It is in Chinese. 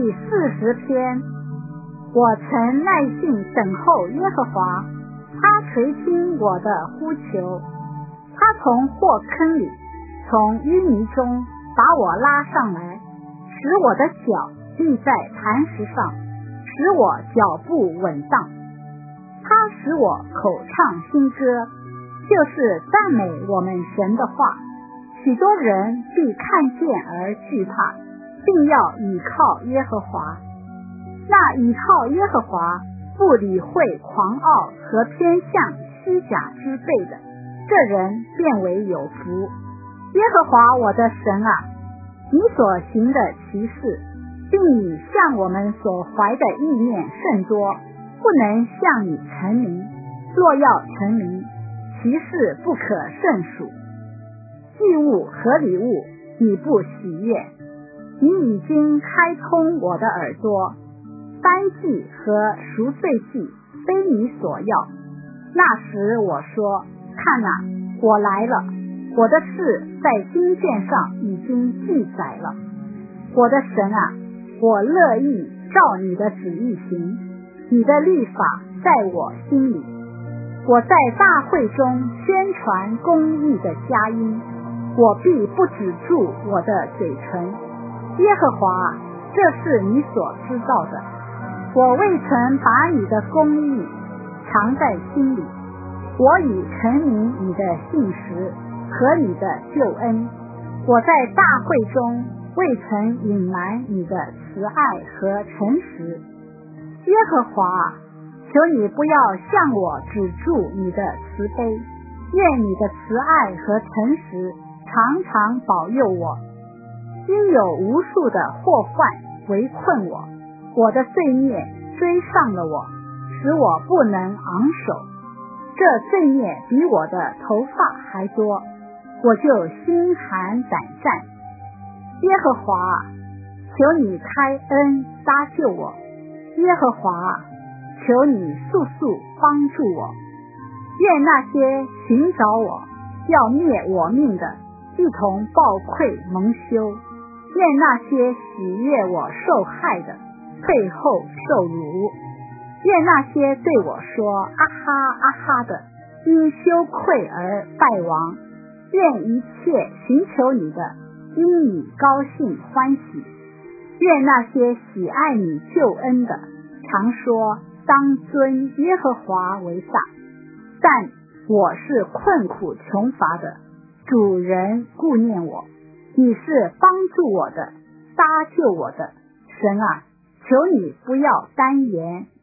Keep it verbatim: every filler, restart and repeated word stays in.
第四十篇。我曾耐心等候耶和华，他垂听我的呼求。他从祸坑里，从淤泥中把我拉上来，使我的脚立在磐石上，使我脚步稳当。他使我口唱新歌，就是赞美我们神的话。许多人必看见而惧怕，并要倚靠耶和华。那倚靠耶和华，不理会狂傲和偏向虚假之辈的，这人变为有福。耶和华我的神啊，你所行的奇事，并你向我们所怀的意念甚多，不能向你陈明。若要陈明，其事不可胜数。祭物和礼物你不喜悦，你已经开通我的耳朵。单祭和赎罪祭非你所要。那时我说，看哪，我来了，我的事在经卷上已经记载了。我的神啊，我乐意照你的旨意行，你的律法在我心里。我在大会中宣传公义的佳音，我必不止住我的嘴唇。耶和华，这是你所知道的。我未曾把你的公义藏在心里，我已陈明你的信实和你的救恩。我在大会中未曾隐瞒你的慈爱和诚实。耶和华，求你不要向我止住你的慈悲，愿你的慈爱和诚实常常保佑我。因有无数的祸患围困我，我的罪孽追上了我，使我不能昂首。这罪孽比我的头发还多，我就心寒胆战。耶和华，求你开恩搭救我。耶和华，求你速速帮助我。愿那些寻找我要灭我命的一同抱愧蒙羞，愿那些喜悦我受害的背后受辱，愿那些对我说啊哈啊哈的因羞愧而败亡，愿一切寻求你的因你高兴欢喜，愿那些喜爱你救恩的常说当尊耶和华为大。但我是困苦穷乏的，主人顾念我，你是帮助我的，搭救我的。神啊，求你不要单言，